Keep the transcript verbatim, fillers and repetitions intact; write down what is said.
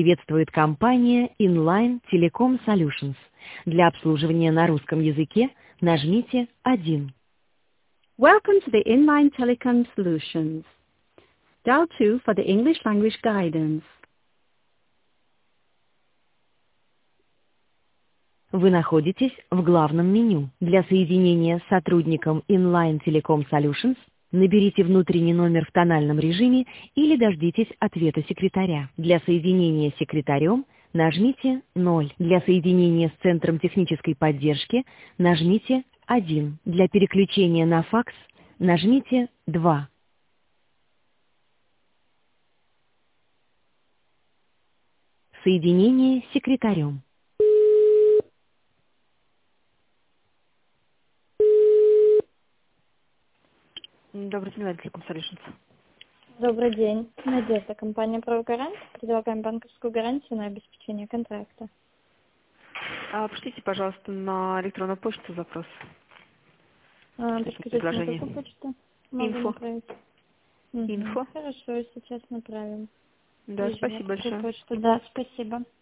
приветствует компания Inline Telecom Solutions. Для обслуживания на русском языке нажмите один. Welcome to the Inline Telecom Solutions. Dial two for the English language guidance. Вы находитесь в главном меню. Для соединения с сотрудником Inline Telecom Solutions наберите внутренний номер в тональном режиме или дождитесь ответа секретаря. Для соединения с секретарем нажмите ноль. Для соединения с Центром технической поддержки нажмите один. Для переключения на факс нажмите два. Соединение с секретарем. Добрый день, Inline Telecom Solutions. Добрый день. Надежда, компания «Правогарант». Предлагаем банковскую гарантию на обеспечение контракта. А, пришлите, пожалуйста, на электронную почту запрос. А, подскажите, на какую почту могу Инфо. направить? Угу. Инфо. Хорошо, сейчас направим. Да, Вижу, спасибо на какую большое. почту. Да, спасибо.